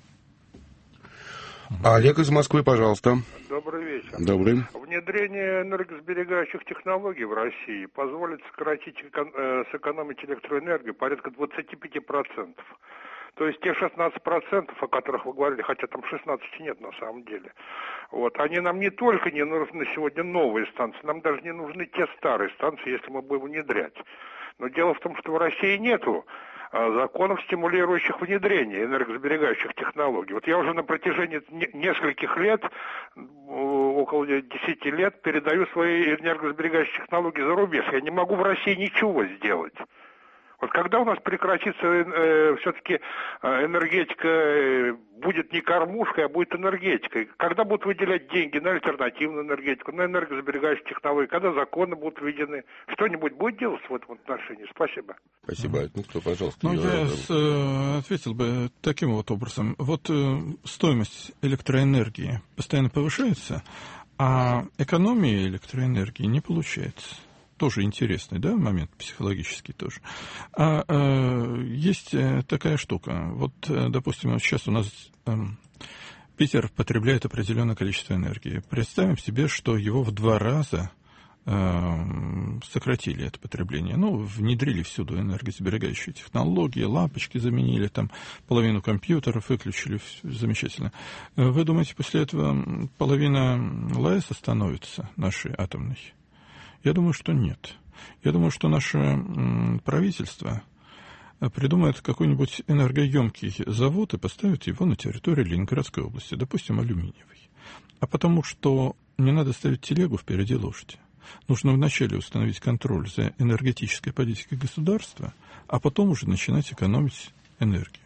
Олег из Москвы, пожалуйста.
Добрый вечер.
Добрый.
Внедрение энергосберегающих технологий в России позволит сократить, э, сэкономить электроэнергию порядка двадцать пять процентов. То есть те шестнадцать процентов, о которых вы говорили, хотя там шестнадцать нет на самом деле. Вот, они нам не только не нужны сегодня новые станции, нам даже не нужны те старые станции, если мы будем внедрять. Но дело в том, что в России нету законов, стимулирующих внедрение энергосберегающих технологий. Вот я уже на протяжении нескольких лет, около десяти лет, передаю свои энергосберегающие технологии за рубеж. Я не могу в России ничего сделать. Вот когда у нас прекратится э, все-таки энергетика, э, будет не кормушкой, а будет энергетикой? Когда будут выделять деньги на альтернативную энергетику, на энергосберегающие технологии? Когда законы будут введены? Что-нибудь будет делать в этом отношении? Спасибо.
Спасибо. Ну, кто, пожалуйста.
Ну, я с, э, ответил бы таким вот образом. Вот э, стоимость электроэнергии постоянно повышается, а экономия электроэнергии не получается. Тоже интересный, да, момент психологический тоже. А, а есть такая штука. Вот, допустим, вот сейчас у нас э, Питер потребляет определенное количество энергии. Представим себе, что его в два раза сократили это потребление. Ну, внедрили всюду энергосберегающие технологии, лампочки заменили, там половину компьютеров выключили, замечательно. Вы думаете, после этого половина ЛАЭС остановится, нашей атомной? Я думаю, что нет. Я думаю, что наше правительство придумает какой-нибудь энергоемкий завод и поставит его на территории Ленинградской области, допустим, алюминиевый. А потому что не надо ставить телегу впереди лошади. Нужно вначале установить контроль за энергетической политикой государства, а потом уже начинать экономить энергию.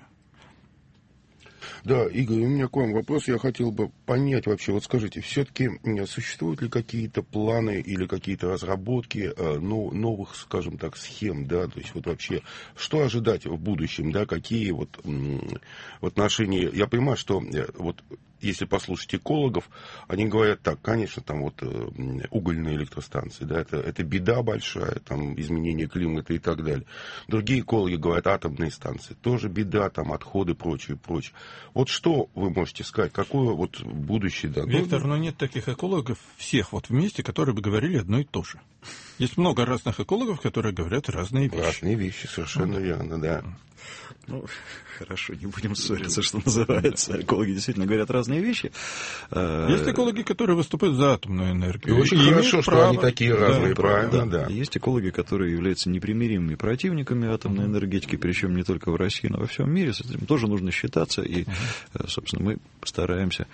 Да, Игорь, у меня к вам вопрос. Я хотел бы понять вообще, вот скажите, все-таки существуют ли какие-то планы или какие-то разработки э, ну, новых, скажем так, схем, да, то есть вот вообще, что ожидать в будущем, да, какие вот м- в отношении, я понимаю, что э, вот если послушать экологов, они говорят так, конечно, там вот э, угольные электростанции, да, это, это беда большая, там изменение климата и так далее. Другие экологи говорят, атомные станции, тоже беда, там отходы, прочее, прочее. Вот что вы можете сказать, какое вот будущее, да?
Виктор, но нет таких экологов всех вот вместе, которые бы говорили одно и то же. Есть много разных экологов, которые говорят разные вещи.
Разные вещи, совершенно ну, верно, да.
Ну, хорошо, не будем ссориться, что называется. Экологи действительно говорят разные вещи.
Есть экологи, которые выступают за атомную энергию.
И очень и хорошо, что право... они такие разные, да, правильно, да.
да. Есть экологи, которые являются непримиримыми противниками атомной энергетики, причем не только в России, но во всем мире. С этим тоже нужно считаться, и, собственно, мы стараемся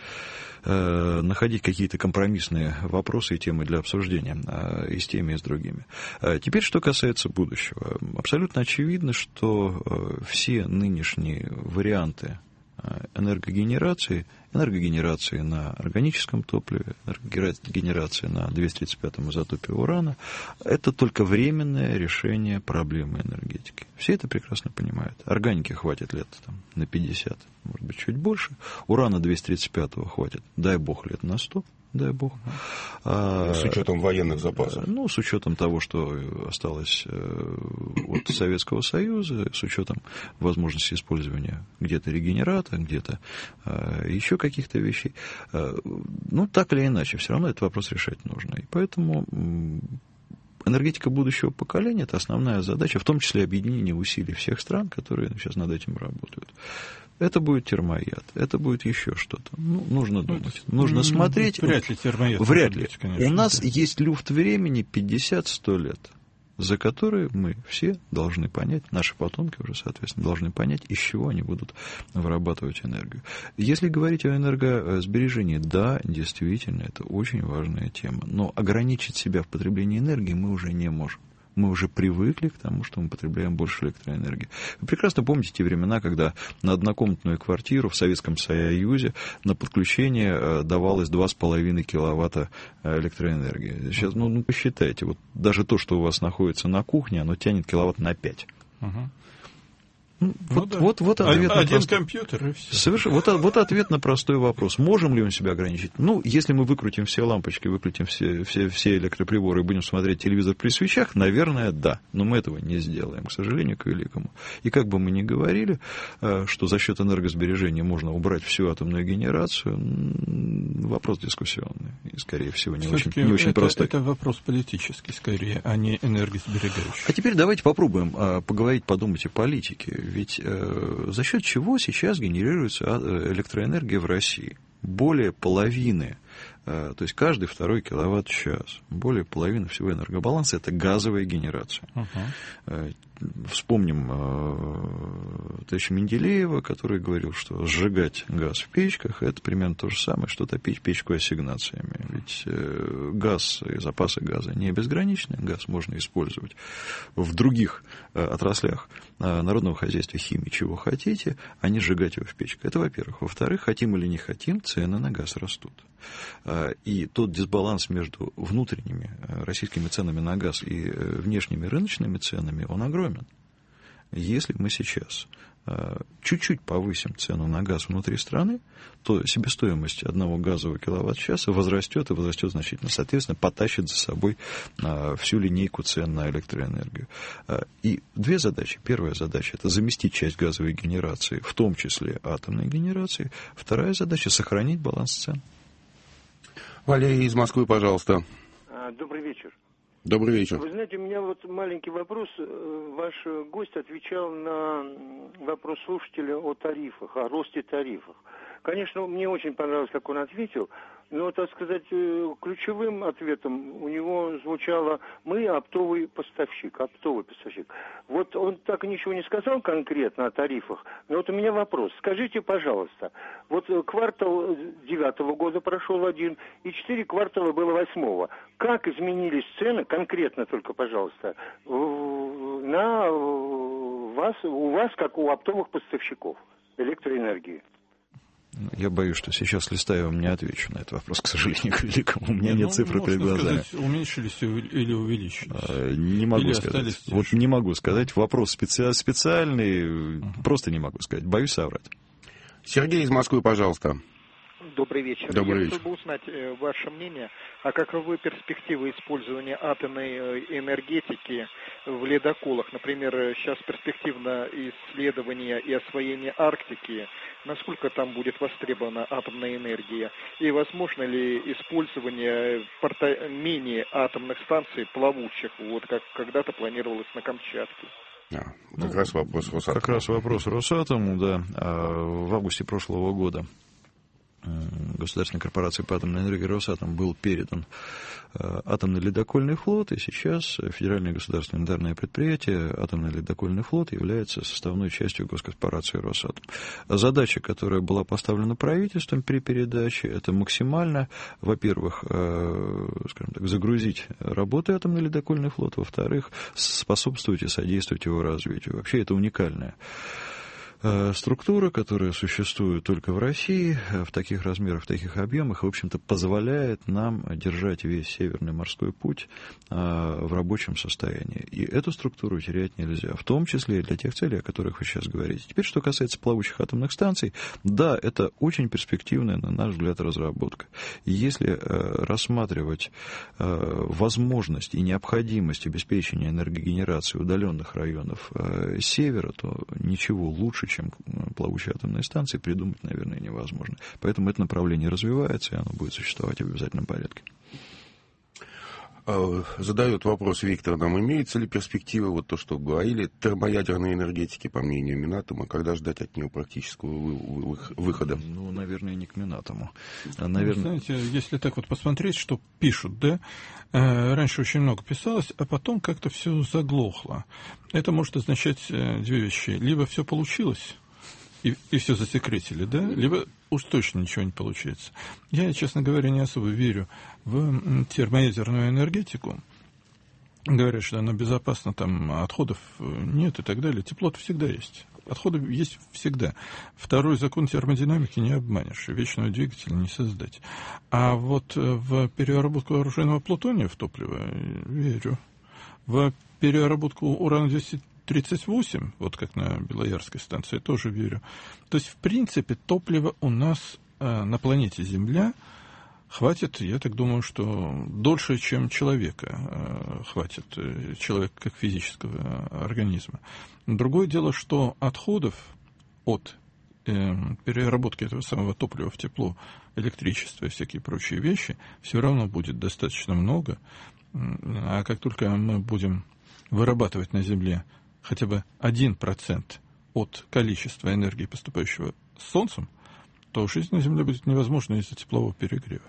находить какие-то компромиссные вопросы и темы для обсуждения и с теми, и с другими. Теперь, что касается будущего. Абсолютно очевидно, что все нынешние варианты энергогенерации, энергогенерации на органическом топливе, энергогенерации на двести тридцать пятом изотопе урана, это только временное решение проблемы энергетики. Все это прекрасно понимают. Органики хватит лет там, на пятьдесят, может быть, чуть больше. Урана двести тридцать пятого хватит, дай бог, лет на сто. Дай бог. А,
с учетом военных запасов.
Ну, с учетом того, что осталось от Советского Союза, с учетом возможности использования где-то регенерата, где-то еще каких-то вещей. Ну, так или иначе, все равно этот вопрос решать нужно. И поэтому энергетика будущего поколения – это основная задача, в том числе объединение усилий всех стран, которые сейчас над этим работают. Это будет термояд, это будет еще что-то. Ну, нужно думать, ну, нужно ну, смотреть.
Вряд ли термояд.
Вряд ли.
Быть, конечно,
у нас
да.
есть люфт времени пятьдесят-сто лет, за которые мы все должны понять, наши потомки уже, соответственно, должны понять, из чего они будут вырабатывать энергию. Если говорить о энергосбережении, да, действительно, это очень важная тема. Но ограничить себя в потреблении энергии мы уже не можем. Мы уже привыкли к тому, что мы потребляем больше электроэнергии. Вы прекрасно помните те времена, когда на однокомнатную квартиру в Советском Союзе на подключение давалось два с половиной киловатта электроэнергии. Сейчас, ну, ну, посчитайте, вот даже то, что у вас находится на кухне, оно тянет киловатт на пять.
Угу.
Ну,
ну,
вот,
да.
вот, вот ответ
один
на прост...
компьютер и все.
Совершенно. Вот, вот ответ на простой вопрос. Можем ли мы себя ограничить? Ну, если мы выкрутим все лампочки, выкрутим все, все, все электроприборы и будем смотреть телевизор при свечах, наверное, да. Но мы этого не сделаем, к сожалению, к великому. И как бы мы ни говорили, что за счет энергосбережения можно убрать всю атомную генерацию, вопрос дискуссионный. И, скорее всего, не очень, не очень
это,
простой.
Это вопрос политический, скорее, а не энергосберегающий.
А теперь давайте попробуем поговорить, подумать о политике. Ведь э, за счет чего сейчас генерируется электроэнергия в России? Более половины, э, то есть каждый второй киловатт-час, более половины всего энергобаланса – это газовая генерация. Uh-huh. Э, вспомним э, товарища Менделеева, который говорил, что сжигать газ в печках – это примерно то же самое, что топить печку ассигнациями. Ведь э, газ и запасы газа не безграничны, газ можно использовать в других э, отраслях э, народного хозяйства, химии, чего хотите, а не сжигать его в печках. Это, во-первых. Во-вторых, хотим или не хотим, цены на газ растут. Э, и тот дисбаланс между внутренними э, российскими ценами на газ и э, внешними рыночными ценами, он огромен. Если мы сейчас э, чуть-чуть повысим цену на газ внутри страны, то себестоимость одного газового киловатт-часа возрастет и возрастет значительно. Соответственно, потащит за собой э, всю линейку цен на электроэнергию. Э, и две задачи. Первая задача – это заместить часть газовой генерации, в том числе атомной генерации. Вторая задача – сохранить баланс цен.
Валерий из Москвы, пожалуйста.
Добрый вечер.
Добрый вечер.
Вы знаете, у меня вот маленький вопрос. Ваш гость отвечал на вопрос слушателя о тарифах, о росте тарифов. Конечно, мне очень понравилось, как он ответил, но, так сказать, ключевым ответом у него звучало «мы оптовый поставщик», оптовый поставщик. Вот он так ничего не сказал конкретно о тарифах, но вот у меня вопрос. Скажите, пожалуйста, вот квартал девятого года прошел один, и четыре квартала было восьмого. Как изменились цены, конкретно только, пожалуйста, на вас, у вас, как у оптовых поставщиков электроэнергии?
Я боюсь, что сейчас листая вам не отвечу на этот вопрос, к сожалению, к великому. У меня
не,
нет
ну,
цифры перед глазами.
Сказать, уменьшились или увеличились?
Не могу
или
сказать. Вот не могу сказать. Вопрос специ... специальный, uh-huh. просто не могу сказать. Боюсь соврать.
Сергей из Москвы, пожалуйста.
Добрый вечер.
Добрый
Я
вечер.
хотел бы узнать э, ваше мнение, а каковы перспективы использования атомной э, энергетики в ледоколах? Например, сейчас перспективно исследование и освоение Арктики. Насколько там будет востребована атомная энергия? И возможно ли использование порта... мини-атомных станций плавучих, вот как когда-то планировалось на Камчатке?
А, как ну, раз вопрос Росатому.
Как раз вопрос Росатому, да. В августе прошлого года государственной корпорации по атомной энергии Росатом был передан атомный ледокольный флот, и сейчас Федеральное государственное унитарное предприятие атомный ледокольный флот является составной частью госкорпорации Росатом. Задача, которая была поставлена правительством при передаче, это максимально, во-первых, скажем так, загрузить работой атомный ледокольный флот, во-вторых, способствовать и содействовать его развитию. Вообще это уникальная структура, которая существует только в России, в таких размерах, в таких объемах, и, в общем-то, позволяет нам держать весь Северный морской путь в рабочем состоянии. И эту структуру терять нельзя, в том числе и для тех целей, о которых вы сейчас говорите. Теперь, что касается плавучих атомных станций, да, это очень перспективная, на наш взгляд, разработка. Если рассматривать возможность и необходимость обеспечения энергогенерации удаленных районов севера, то ничего лучше, чем плавучие атомные станции, придумать, наверное, невозможно. Поэтому это направление развивается, и оно будет существовать в обязательном порядке.
Задает вопрос Виктор нам, имеется ли перспектива, вот то, что говорили, термоядерной энергетики, по мнению Минатома, когда ждать от нее практического выхода?
Ну, наверное, не к Минатому.
Наверное... Знаете, если так вот посмотреть, что пишут, да, раньше очень много писалось, а потом как-то все заглохло. Это может означать две вещи. Либо все получилось, и, и все засекретили, да, либо уж точно ничего не получается. Я, честно говоря, не особо верю в термоядерную энергетику. Говорят, что она безопасна, там отходов нет и так далее. Тепло-то всегда есть. Отходы есть всегда. Второй закон термодинамики не обманешь. Вечного двигателя не создать. А вот в переработку оружейного плутония в топливо верю. В переработку урана-двести тридцать восемь, вот как на Белоярской станции, тоже верю. То есть, в принципе, топлива у нас э, на планете Земля хватит, я так думаю, что дольше, чем человека э, хватит, э, человека как физического организма. Другое дело, что отходов от э, переработки этого самого топлива в тепло, электричество и всякие прочие вещи все равно будет достаточно много. А как только мы будем вырабатывать на Земле хотя бы один процент от количества энергии, поступающего с Солнцем, то жизнь на Земле будет невозможна из-за теплового перегрева.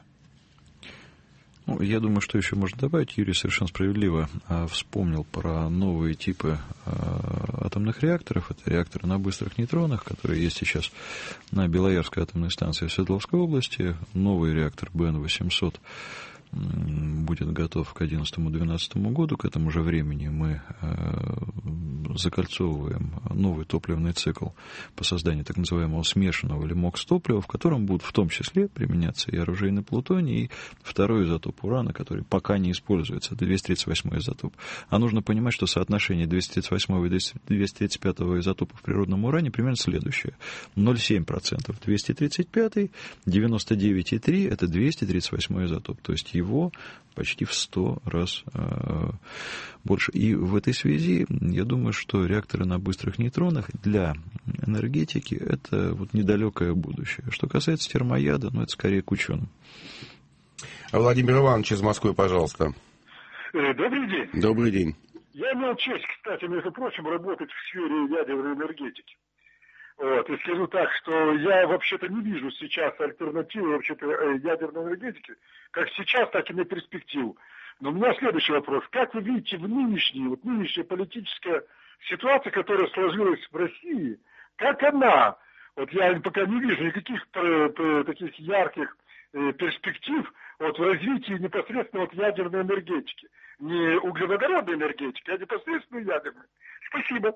Ну, я думаю, что еще можно добавить. Юрий совершенно справедливо а, вспомнил про новые типы а, атомных реакторов. Это реакторы на быстрых нейтронах, которые есть сейчас на Белоярской атомной станции в Свердловской области. Новый реактор бэ эн восемьсот будет готов к одиннадцатому-двенадцатому году. К этому же времени мы э, закольцовываем новый топливный цикл по созданию так называемого смешанного или мокс-топлива, в котором будут в том числе применяться и оружейный плутоний, и второй изотоп урана, который пока не используется, это двести тридцать восьмой изотоп. А нужно понимать, что соотношение двести тридцать восьмого и двести тридцать пятого изотопов в природном уране примерно следующее. ноль целых семь десятых процента двести тридцать пятый, девяносто девять целых три десятых это двести тридцать восьмой изотоп. То есть его почти в сто раз э, больше. И в этой связи я думаю, что реакторы на быстрых нейтронах для энергетики это вот недалекое будущее. Что касается термояда, ну это скорее к ученым.
Владимир Иванович из Москвы, пожалуйста.
Добрый день.
Добрый день.
Я имел честь, кстати, между прочим, работать в сфере ядерной энергетики. Вот, и скажу так, что я вообще-то не вижу сейчас альтернативы вообще-то ядерной энергетики, как сейчас, так и на перспективу. Но у меня следующий вопрос. Как вы видите в нынешней, вот нынешняя политическая ситуация, которая сложилась в России, как она, вот я пока не вижу никаких таких ярких перспектив вот, в развитии непосредственно вот, ядерной энергетики. Не углеводородной энергетики, а непосредственно ядерной. Спасибо.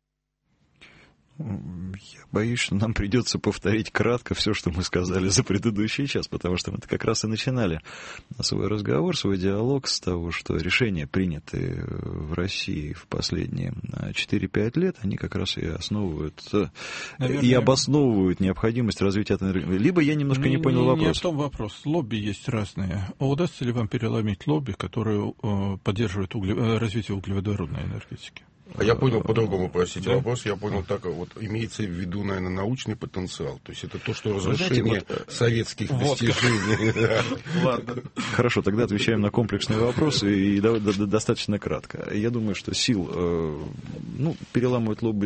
Я боюсь, что нам придется повторить кратко все, что мы сказали за предыдущий час, потому что мы как раз и начинали свой разговор, свой диалог с того, что решения, принятые в России в последние четыре-пять лет, они как раз и основывают, наверное, и обосновывают необходимость развития этой энергии. Либо я немножко не, не понял
не,
вопрос.
Не в том вопрос. Лобби есть разные. А удастся ли вам переломить лобби, которое поддерживает угле... развитие углеводородной энергетики?
А я понял по-другому, простите,
да?
вопрос. Я понял так, вот имеется в виду, наверное, научный потенциал. То есть это то, что разрушение вот, советских вот, достижений.
Ладно. Хорошо, тогда отвечаем на комплексный вопрос и достаточно кратко. Я думаю, что сил, ну, переламывать лобби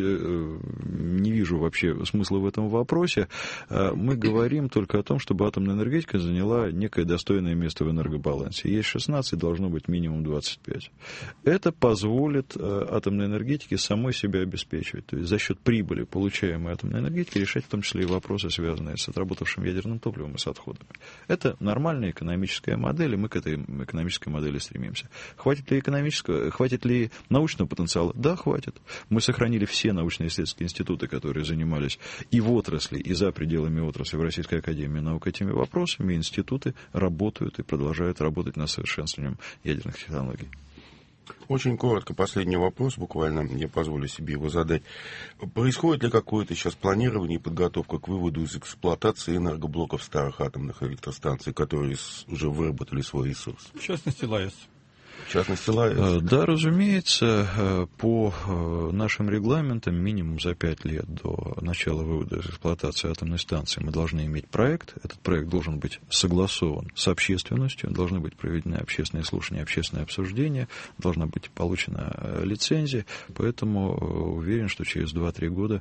не вижу вообще смысла в этом вопросе. Мы говорим только о том, чтобы атомная энергетика заняла некое достойное место в энергобалансе. Есть шестнадцать, должно быть минимум двадцать пять. Это позволит атомной энергетике энергетики самой себя обеспечивать. То есть за счет прибыли, получаемой атомной энергетики, решать в том числе и вопросы, связанные с отработавшим ядерным топливом и с отходами. Это нормальная экономическая модель, и мы к этой экономической модели стремимся. Хватит ли экономического, хватит ли научного потенциала? Да, хватит. Мы сохранили все научно-исследовательские институты, которые занимались и в отрасли, и за пределами отрасли в Российской академии наук этими вопросами. Институты работают и продолжают работать над совершенствованием ядерных технологий.
Очень коротко, последний вопрос, буквально, я позволю себе его задать. Происходит ли какое-то сейчас планирование и подготовка к выводу из эксплуатации энергоблоков старых атомных электростанций, которые уже выработали свой ресурс?
В частности, ЛАЭС.
В частности, ЛАЭС.
Да, разумеется, по нашим регламентам минимум за пять лет до начала вывода из эксплуатации атомной станции мы должны иметь проект. Этот проект должен быть согласован с общественностью, должны быть проведены общественные слушания, общественное обсуждение, должна быть получена лицензия. Поэтому уверен, что через два-три года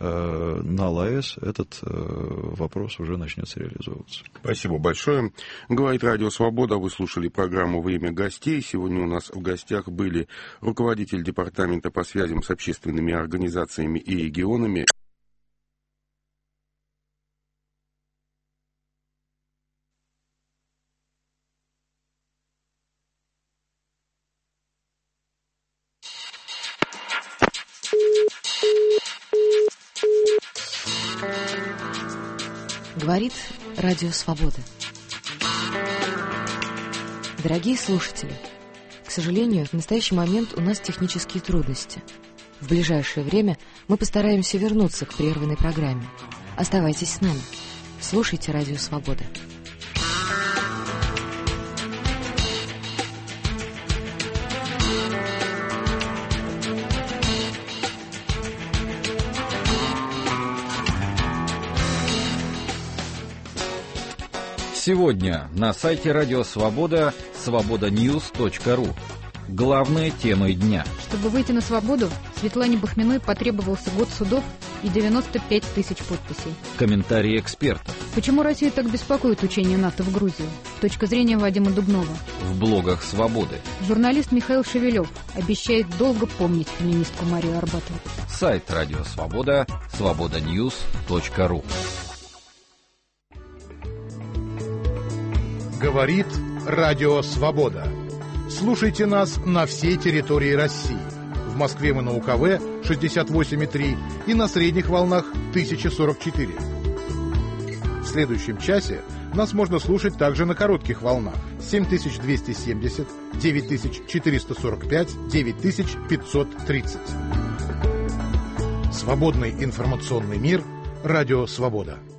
на ЛАЭС этот вопрос уже начнется реализовываться.
Спасибо большое. Говорит Радио Свобода. Вы слушали программу «Время гостей». Сегодня у нас в гостях были руководитель департамента по связям с общественными организациями и регионами.
Говорит Радио Свобода. Дорогие слушатели, к сожалению, в настоящий момент у нас технические трудности. В ближайшее время мы постараемся вернуться к прерванной программе. Оставайтесь с нами. Слушайте Радио Свобода.
Сегодня на сайте Радио Свобода свобода ньюс точка ру. Главные темы дня.
Чтобы выйти на свободу, Светлане Бахминой потребовался год судов и девяносто пять тысяч подписей.
Комментарии экспертов.
Почему Россию так беспокоит учение НАТО в Грузию? Точка зрения Вадима Дубнова.
В блогах Свободы.
Журналист Михаил Шевелев обещает долго помнить феминистку Марию Арбатову.
Сайт Радио Свобода свобода ньюс точка ру.
Говорит Радио Свобода. Слушайте нас на всей территории России. В Москве мы на УКВ шестьдесят восемь и три и на средних волнах тысяча сорок четыре. В следующем часе нас можно слушать также на коротких волнах семь тысяч двести семьдесят, девять тысяч четыреста сорок пять, девять тысяч пятьсот тридцать. Свободный информационный мир. Радио Свобода.